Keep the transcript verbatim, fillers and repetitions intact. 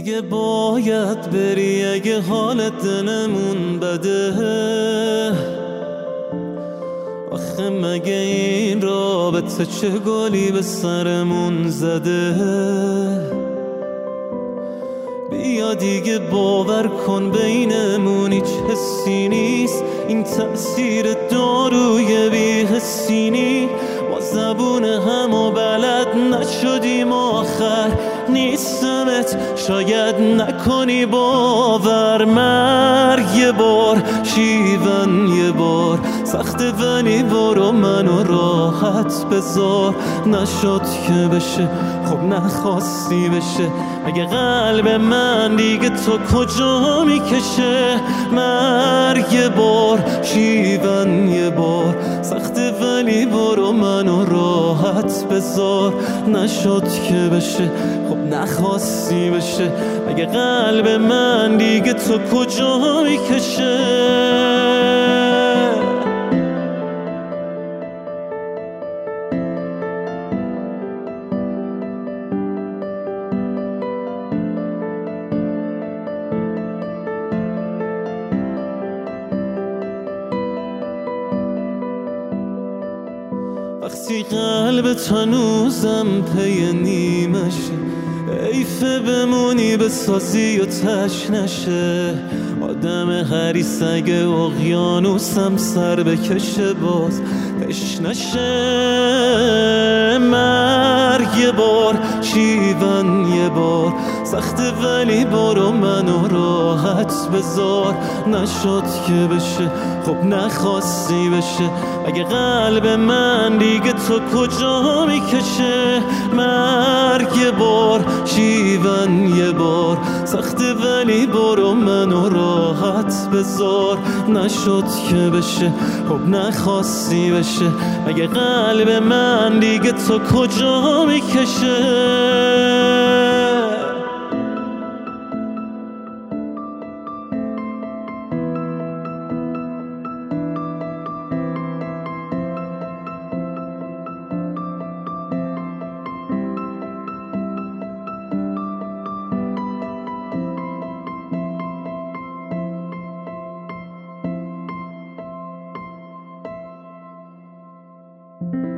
دیگه باید بری اگه حالت دلمون بده. آخه مگه این رابطه چه گلی به سرمون زده. بیا دیگه باور کن بینمون هیچ حسی نیست، این تأثیر داروی بی‌حسی نیست. ما زبون همو بلد نشدیم آخر نیستمت شاید نکنی باور. مرگ یه بار شیون یه بار سخته ولی برو منو راحت بذار. نشد که بشه خب نخواستی بشه، اگه قلب من دیگه تو کجا میکشه. مرگ یه بار شیون یه بار سخته ولی برو منو راحت بذار. نشد که بشه خب نخواستی بشه، اگه قلب من دیگه تو کجا میکشه. وقتی قلب هنوزم پی نیمشه، حیفه بمونی بسازی و تش نشه. آدم حریص اگه اقیانوسم سر بکشه باز تش نشه. مرگ یه بار شیون یه بار سخته ولی برو منو راحت بذار. نشد که بشه خب نخواستی بشه، اگه قلب من دیگه تو کجا میکشه. مرگ یه بار شیون یه بار سخته ولی برو منو راحت بذار. نشد که بشه خب نخواستی بشه، اگه قلب من دیگه تو کجا میکشه. you